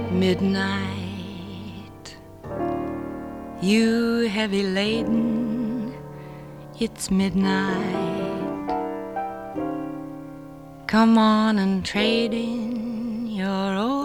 Midnight, you heavy laden, it's midnight. Come on and trade in your old